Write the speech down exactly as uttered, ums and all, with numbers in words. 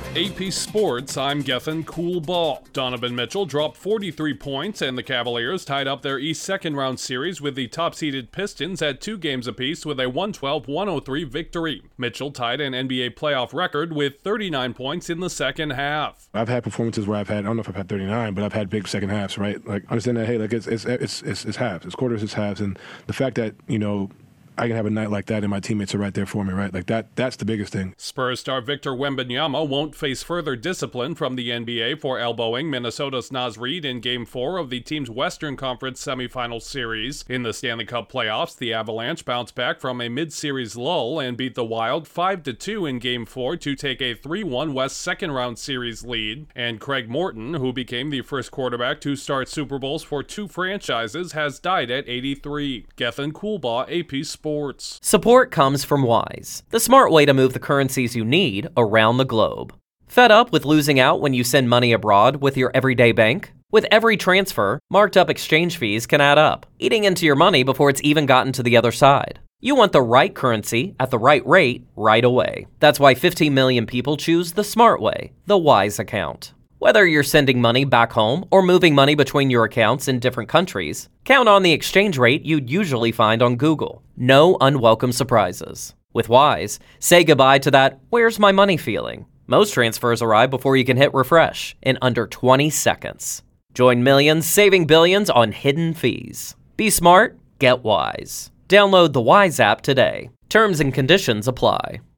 A P Sports, I'm Gethin Cool Ball. Donovan Mitchell dropped forty-three points, and the Cavaliers tied up their East second-round series with the top-seeded Pistons at two games apiece with a one twelve to one oh three victory. Mitchell tied an N B A playoff record with thirty-nine points in the second half. I've had performances where I've had, I don't know if I've had thirty-nine, but I've had big second halves, right? Like, understand that, hey, like, it's it's it's it's, it's halves, it's quarters, it's halves, and the fact that, you know, I can have a night like that and my teammates are right there for me, right? Like that, that's the biggest thing. Spurs star Victor Wembanyama won't face further discipline from the N B A for elbowing Minnesota's Naz Reid in Game four of the team's Western Conference semifinal series. In the Stanley Cup playoffs, the Avalanche bounced back from a mid-series lull and beat the Wild five to two in Game four to take a three one West second-round series lead. And Craig Morton, who became the first quarterback to start Super Bowls for two franchises, has died at eighty-three. Gethin Coolbaugh, A P Sports. Sports. Support comes from Wise, the smart way to move the currencies you need around the globe. Fed up with losing out when you send money abroad with your everyday bank? With every transfer, marked up exchange fees can add up, eating into your money before it's even gotten to the other side. You want the right currency at the right rate right away. That's why fifteen million people choose the smart way, the Wise account. Whether you're sending money back home or moving money between your accounts in different countries, count on the exchange rate you'd usually find on Google. No unwelcome surprises. With Wise, say goodbye to that "where's my money" feeling. Most transfers arrive before you can hit refresh in under twenty seconds. Join millions saving billions on hidden fees. Be smart, get Wise. Download the Wise app today. Terms and conditions apply.